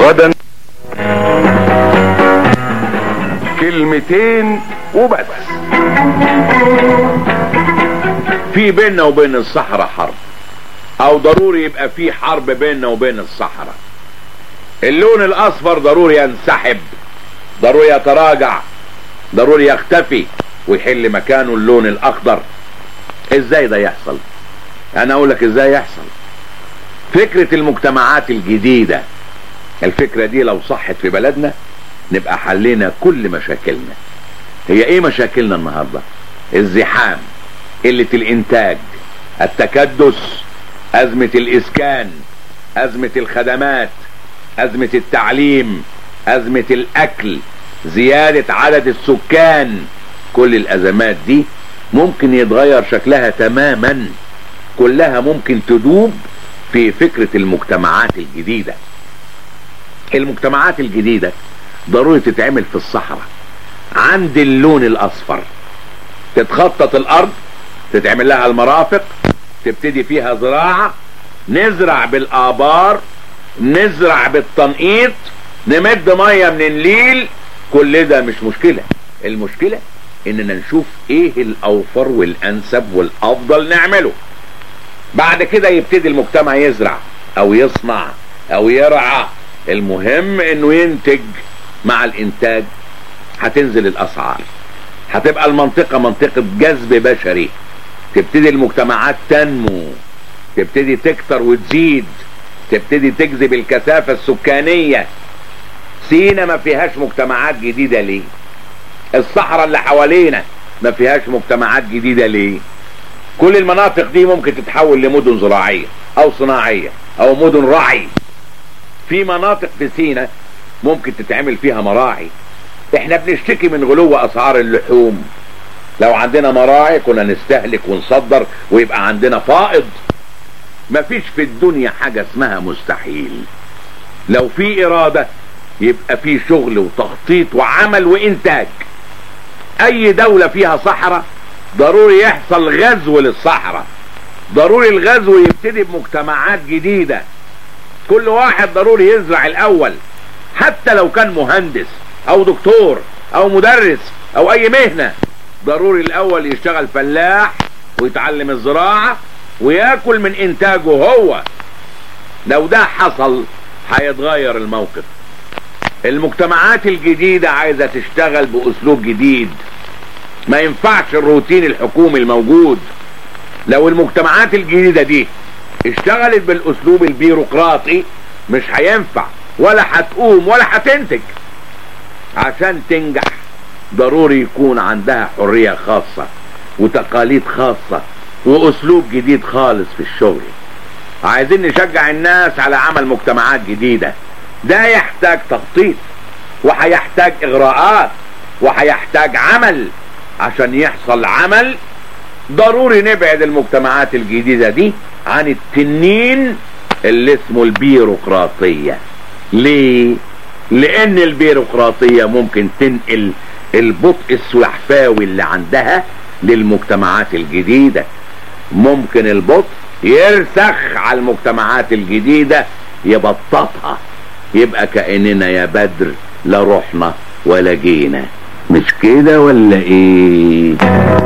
غدا كلمتين وبس. في بيننا وبين الصحراء حرب، او ضروري يبقى في حرب بيننا وبين الصحراء. اللون الاصفر ضروري ينسحب، ضروري يتراجع، ضروري يختفي ويحل مكانه اللون الاخضر. ازاي ده يحصل؟ انا اقول لك ازاي يحصل. فكرة المجتمعات الجديدة، الفكرة دي لو صحت في بلدنا نبقى حلينا كل مشاكلنا. هي ايه مشاكلنا النهاردة؟ الزحام، قلة الانتاج، التكدس، ازمة الاسكان، ازمة الخدمات، ازمة التعليم، ازمة الاكل، زيادة عدد السكان. كل الازمات دي ممكن يتغير شكلها تماما، كلها ممكن تدوب في فكرة المجتمعات الجديدة. المجتمعات الجديدة ضروري تتعمل في الصحراء عند اللون الاصفر. تتخطط الارض، تتعمل لها المرافق، تبتدي فيها زراعة، نزرع بالآبار، نزرع بالتنقيط، نمد مية من النيل. كل ده مش مشكلة. المشكلة اننا نشوف ايه الاوفر والانسب والافضل نعمله. بعد كده يبتدي المجتمع يزرع او يصنع او يرعى. المهم انه ينتج. مع الانتاج هتنزل الاسعار، هتبقى المنطقة منطقة جذب بشري، تبتدي المجتمعات تنمو، تبتدي تكتر وتزيد، تبتدي تجذب الكثافة السكانية. سينا ما فيهاش مجتمعات جديدة ليه؟ الصحراء اللي حوالينا ما فيهاش مجتمعات جديدة ليه؟ كل المناطق دي ممكن تتحول لمدن زراعية او صناعية او مدن رعي. في مناطق في سينا ممكن تتعمل فيها مراعي. احنا بنشتكي من غلو اسعار اللحوم. لو عندنا مراعي كنا نستهلك ونصدر ويبقى عندنا فائض. مفيش في الدنيا حاجة اسمها مستحيل. لو في ارادة يبقى في شغل وتخطيط وعمل وانتاج. اي دولة فيها صحراء ضروري يحصل غزو للصحراء. ضروري الغزو يبتدي بمجتمعات جديدة. كل واحد ضروري يزرع الاول، حتى لو كان مهندس او دكتور او مدرس او اي مهنة. ضروري الاول يشتغل فلاح ويتعلم الزراعة وياكل من انتاجه هو. لو ده حصل هيتغير الموقف. المجتمعات الجديدة عايزة تشتغل باسلوب جديد. ما ينفعش الروتين الحكومي الموجود. لو المجتمعات الجديدة دي اشتغلت بالاسلوب البيروقراطي مش هينفع، ولا هتقوم ولا هتنتج. عشان تنجح ضروري يكون عندها حرية خاصة وتقاليد خاصة واسلوب جديد خالص في الشغل. عايزين نشجع الناس على عمل مجتمعات جديدة. ده يحتاج تخطيط وهيحتاج اغراءات وهيحتاج عمل. عشان يحصل عمل ضروري نبعد المجتمعات الجديدة دي عن التنين اللي اسمه البيروقراطية. ليه؟ لان البيروقراطية ممكن تنقل البطء السلحفاوي اللي عندها للمجتمعات الجديدة. ممكن البطء يرسخ على المجتمعات الجديدة، يبططها. يبقى كأننا يا بدر لا رحنا ولا جينا. مش كده ولا ايه؟